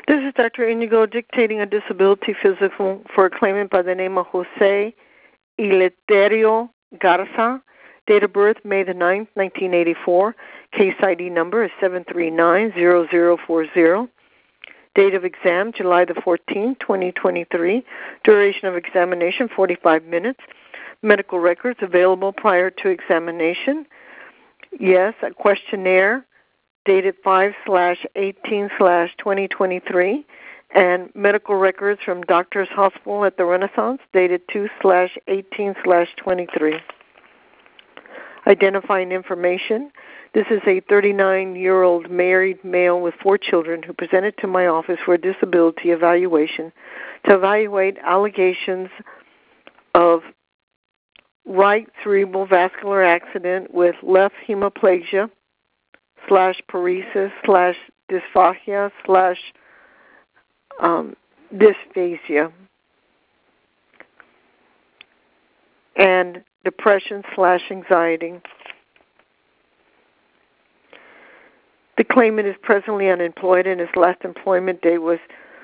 This is Dr. Inigo dictating a disability physical for a claimant by the name of Jose Ileterio Garza. Date of birth, May the 9th, 1984. Case ID number is 7390040. Date of exam, July the 14th, 2023. Duration of examination, 45 minutes. Medical records available prior to examination. Yes, a questionnaire dated 5/18/2023, and medical records from Doctors Hospital at the Renaissance dated 2/18/23. Identifying information. This is a 39-year-old married male with 4 children who presented to my office for a disability evaluation to evaluate allegations of right cerebral vascular accident with left hemiplegia / paresis / dysphagia / dysphasia and depression / anxiety. The claimant is presently unemployed and his last employment date was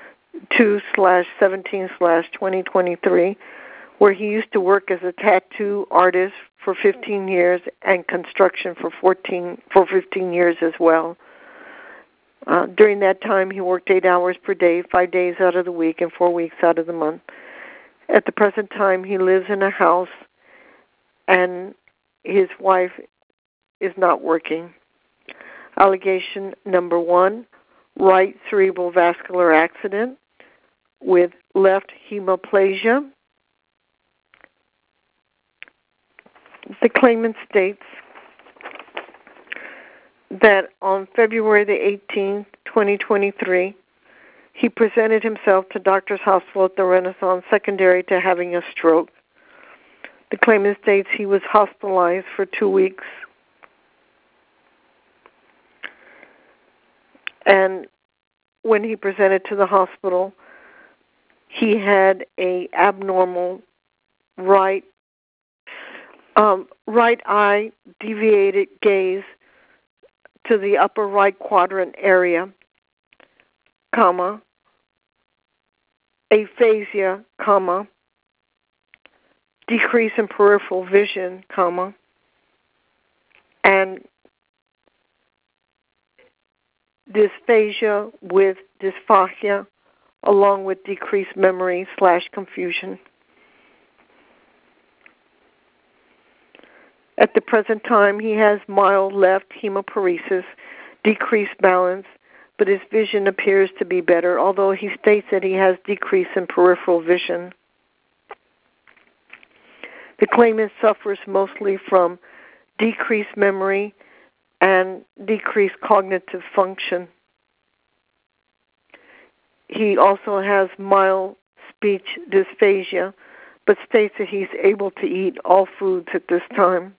2/17/2023, where he used to work as a tattoo artist for 15 years and construction for 15 years as well. During that time, he worked 8 hours per day, 5 days out of the week, and 4 weeks out of the month. At the present time, he lives in a house, and his wife is not working. Allegation number 1, right cerebral vascular accident with left hemiplegia. The claimant states that on February the 18th, 2023, he presented himself to Doctors Hospital at the Renaissance secondary to having a stroke. The claimant states he was hospitalized for 2 weeks. And when he presented to the hospital, he had a abnormal right eye deviated gaze to the upper right quadrant area, aphasia, decrease in peripheral vision, and dysphagia with dysphagia, along with decreased memory / confusion. At the present time, he has mild left hemiparesis, decreased balance, but his vision appears to be better, although he states that he has decrease in peripheral vision. The claimant suffers mostly from decreased memory and decreased cognitive function. He also has mild speech dysphagia, but states that he's able to eat all foods at this time.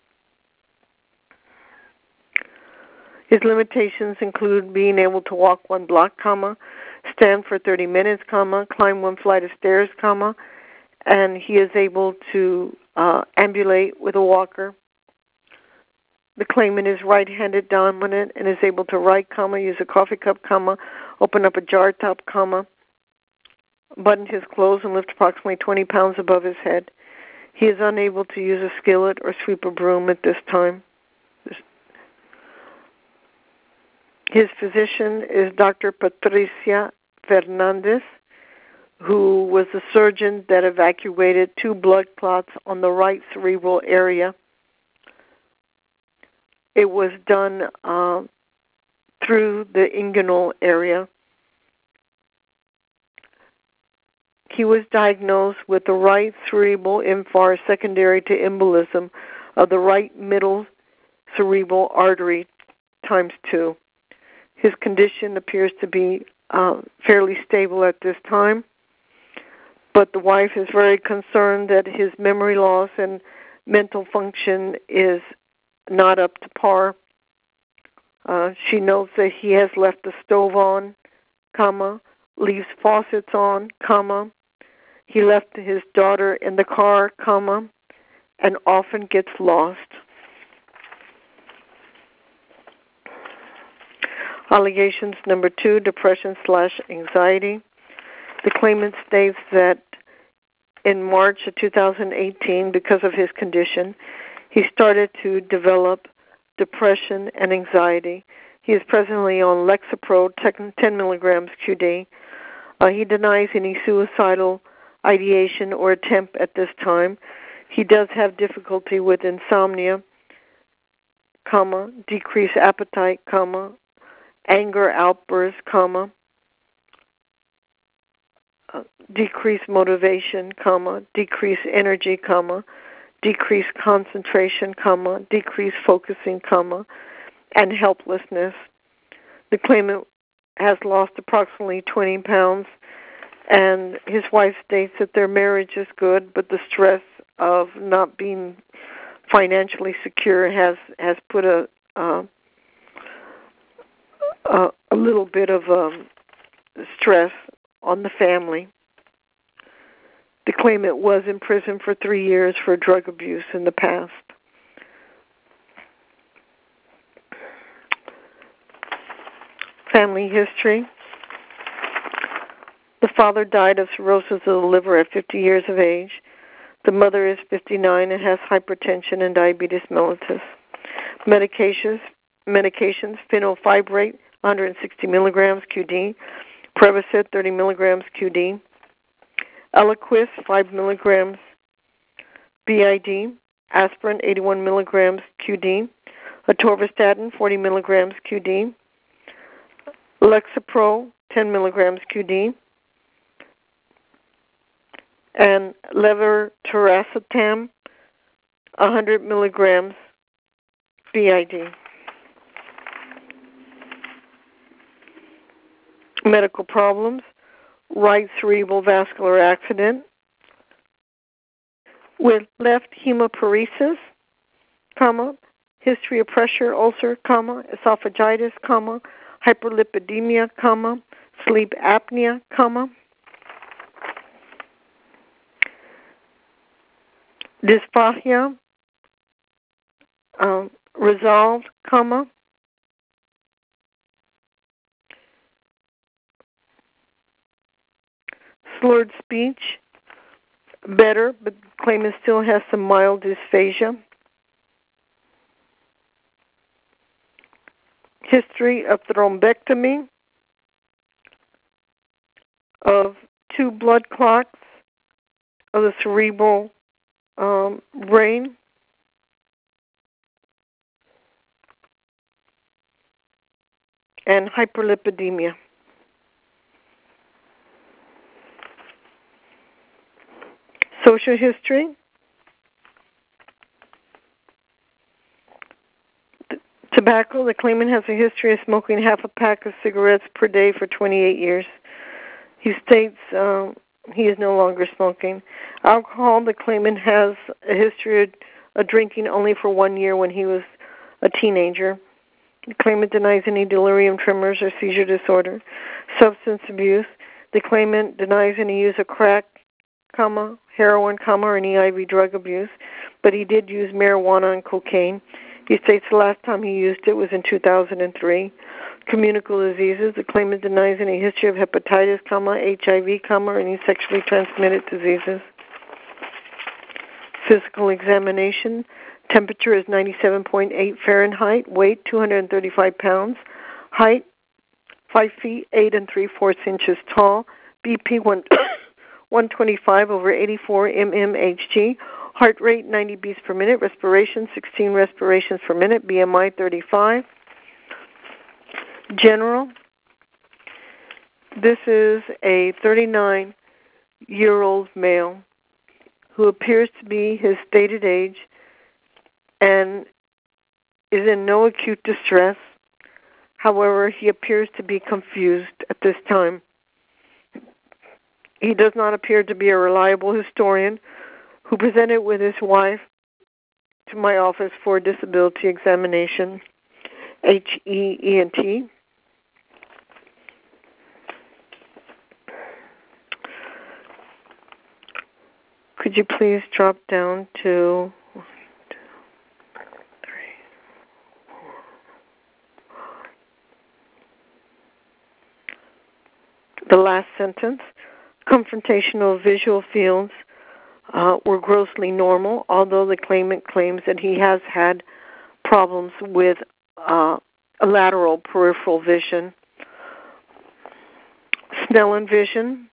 His limitations include being able to walk 1 block, stand for 30 minutes, climb 1 flight of stairs, and he is able to ambulate with a walker. The claimant is right-handed dominant and is able to write, use a coffee cup, open up a jar top, button his clothes and lift approximately 20 pounds above his head. He is unable to use a skillet or sweep a broom at this time. His physician is Dr. Patricia Fernandez, who was the surgeon that evacuated 2 blood clots on the right cerebral area. It was done through the inguinal area. He was diagnosed with the right cerebral infarct secondary to embolism of the right middle cerebral artery ×2. His condition appears to be fairly stable at this time, but the wife is very concerned that his memory loss and mental function is not up to par. She notes that he has left the stove on, leaves faucets on, he left his daughter in the car, and often gets lost. Allegations number 2, depression/anxiety. The claimant states that in March of 2018, because of his condition, he started to develop depression and anxiety. He is presently on Lexapro 10 milligrams QD. He denies any suicidal ideation or attempt at this time. He does have difficulty with insomnia, decreased appetite, anger outbursts, decreased motivation, decreased energy, decreased concentration, decreased focusing, and helplessness. The claimant has lost approximately 20 pounds, and his wife states that their marriage is good, but the stress of not being financially secure has put a little bit of stress on the family. The claimant was in prison for 3 years for drug abuse in the past. Family history. The father died of cirrhosis of the liver at 50 years of age. The mother is 59 and has hypertension and diabetes mellitus. Medications, phenylfibrate, 160 milligrams QD, Prevacid, 30 milligrams QD, Eliquis, 5 milligrams BID, aspirin, 81 milligrams QD, atorvastatin, 40 milligrams QD, Lexapro, 10 milligrams QD, and levetiracetam, 100 milligrams BID. Medical problems: right cerebral vascular accident with left hemiparesis, history of pressure ulcer, esophagitis, hyperlipidemia, sleep apnea, dysphagia, resolved, slurred speech, better, but claimant still has some mild dysphagia. History of thrombectomy, of 2 blood clots of the cerebral brain, and hyperlipidemia. Social history. Tobacco. The claimant has a history of smoking half a pack of cigarettes per day for 28 years. He states he is no longer smoking. Alcohol. The claimant has a history of drinking only for 1 year when he was a teenager. The claimant denies any delirium tremors or seizure disorder. Substance abuse. The claimant denies any use of crack, heroin, or any IV drug abuse, but he did use marijuana and cocaine. He states the last time he used it was in 2003. Communicable diseases. The claimant denies any history of hepatitis, HIV, or any sexually transmitted diseases. Physical examination. Temperature is 97.8 Fahrenheit. Weight 235 pounds. Height 5 feet 8 3/4 inches tall. BP 125 over 84 mmHg. Heart rate 90 beats per minute. Respiration 16 respirations per minute. BMI 35. General. This is a 39-year-old male who appears to be his stated age and is in no acute distress. However, he appears to be confused at this time. He does not appear to be a reliable historian who presented with his wife to my office for disability examination, HEENT. Could you please drop down to 1, 2, 3, 4, 5, The last sentence, confrontational visual fields were grossly normal, although the claimant claims that he has had problems with lateral peripheral vision. Snellen vision,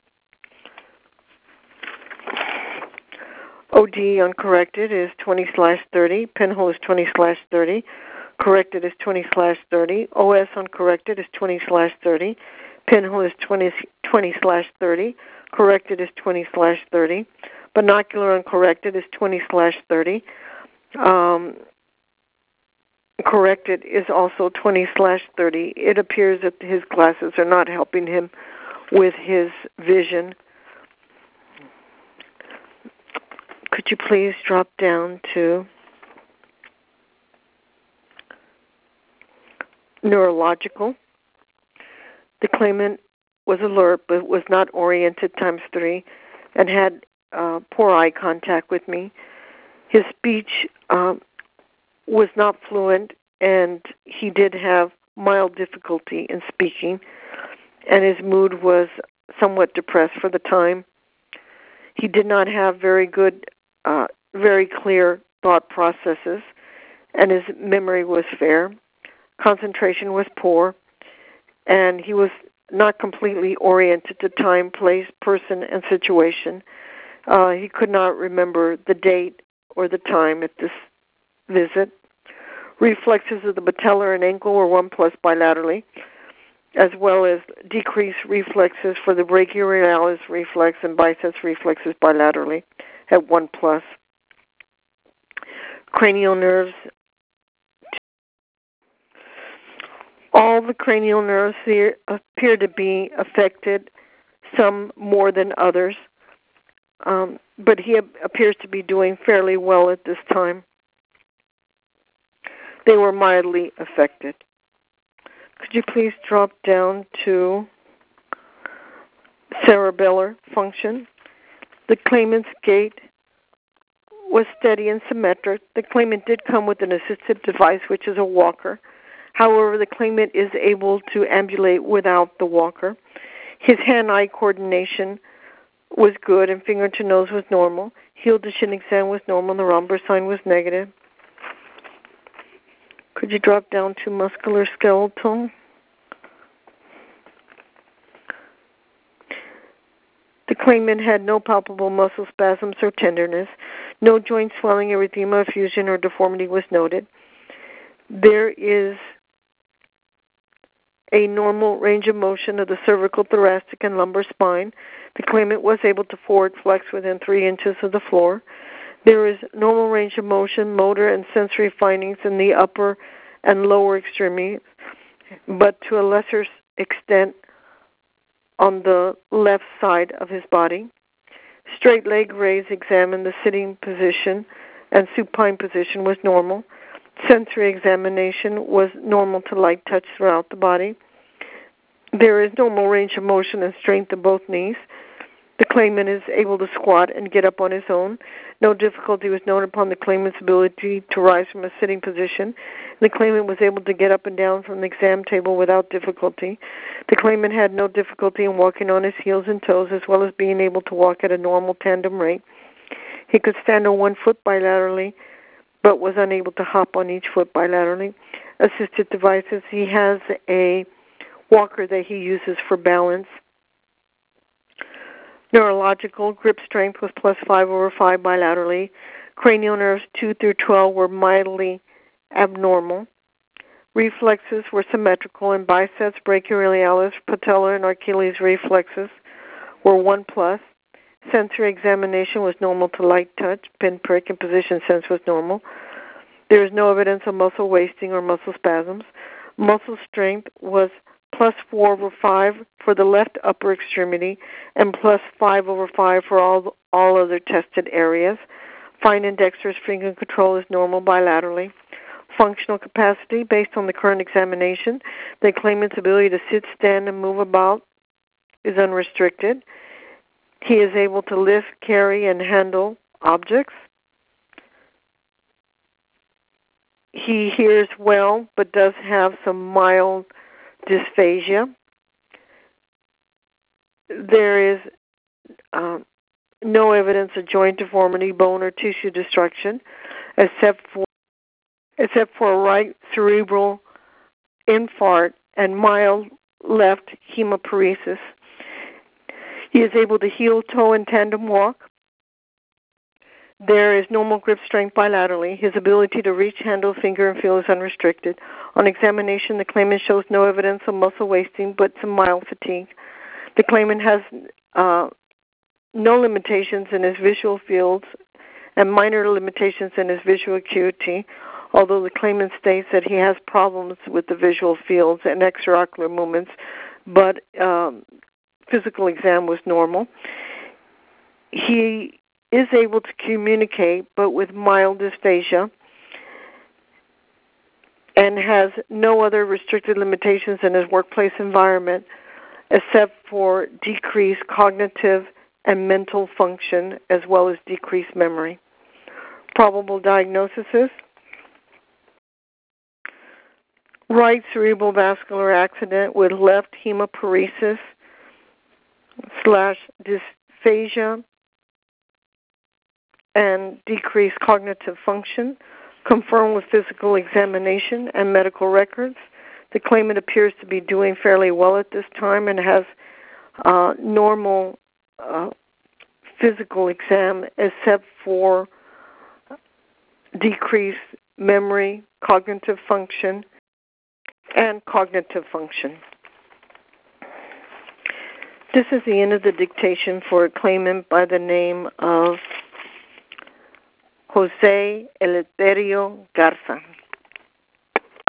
OD uncorrected is 20/30, pinhole is 20/30, corrected is 20/30, OS uncorrected is 20/30, pinhole is 20/30, corrected is 20/30, binocular uncorrected is 20/30, corrected is also 20/30. It appears that his glasses are not helping him with his vision. Could you please drop down to neurological? The claimant was alert but was not oriented ×3 and had poor eye contact with me. His speech was not fluent, and he did have mild difficulty in speaking, and his mood was somewhat depressed for the time. He did not have very clear thought processes, and his memory was fair. Concentration was poor, and he was not completely oriented to time, place, person, and situation. He could not remember the date or the time at this visit. Reflexes of the patellar and ankle were 1+ bilaterally, as well as decreased reflexes for the brachioradialis reflex and biceps reflexes bilaterally at 1+. Cranial nerves. All the cranial nerves here appear to be affected, some more than others, but he appears to be doing fairly well at this time. They were mildly affected. Could you please drop down to cerebellar function? The claimant's gait was steady and symmetric. The claimant did come with an assistive device, which is a walker. However, the claimant is able to ambulate without the walker. His hand-eye coordination was good, and finger to nose was normal. Heel to shin exam was normal. The Romberg sign was negative. Could you drop down to muscular skeletal? The claimant had no palpable muscle spasms or tenderness. No joint swelling, erythema, effusion, or deformity was noted. There is a normal range of motion of the cervical, thoracic, and lumbar spine. The claimant was able to forward flex within 3 inches of the floor. There is normal range of motion, motor, and sensory findings in the upper and lower extremities, but to a lesser extent on the left side of his body. Straight leg raise examined the sitting position and supine position was normal. Sensory examination was normal to light touch throughout the body. There is normal range of motion and strength in both knees. The claimant is able to squat and get up on his own. No difficulty was noted upon the claimant's ability to rise from a sitting position. The claimant was able to get up and down from the exam table without difficulty. The claimant had no difficulty in walking on his heels and toes, as well as being able to walk at a normal tandem rate. He could stand on one foot bilaterally, but was unable to hop on each foot bilaterally. Assisted devices, he has a walker that he uses for balance. Neurological, grip strength was +5/5 bilaterally. Cranial nerves 2 through 12 were mildly abnormal. Reflexes were symmetrical, and biceps, brachioradialis, patellar, and Achilles reflexes were 1+. Sensory examination was normal to light touch, pinprick, and position sense was normal. There is no evidence of muscle wasting or muscle spasms. Muscle strength was +4/5 for the left upper extremity and +5/5 for all other tested areas. Fine and dexterous finger control is normal bilaterally. Functional capacity, based on the current examination, the claimant's ability to sit, stand, and move about is unrestricted. He is able to lift, carry, and handle objects. He hears well, but does have some mild dysphagia. there is no evidence of joint deformity, bone, or tissue destruction, except for a right cerebral infarct and mild left hemiparesis. He is able to heel, toe, and tandem walk. There is normal grip strength bilaterally. His ability to reach, handle, finger, and feel is unrestricted. On examination, the claimant shows no evidence of muscle wasting, but some mild fatigue. The claimant has no limitations in his visual fields and minor limitations in his visual acuity, although the claimant states that he has problems with the visual fields and extraocular movements, but physical exam was normal. He is able to communicate, but with mild dysphagia, and has no other restricted limitations in his workplace environment except for decreased cognitive and mental function, as well as decreased memory. Probable diagnosis is right cerebral vascular accident with left hemiparesis / dysphagia and decreased cognitive function, confirmed with physical examination and medical records. The claimant appears to be doing fairly well at this time and has normal physical exam except for decreased memory, cognitive function, and cognitive function. This is the end of the dictation for a claimant by the name of Jose Eleuterio Garza.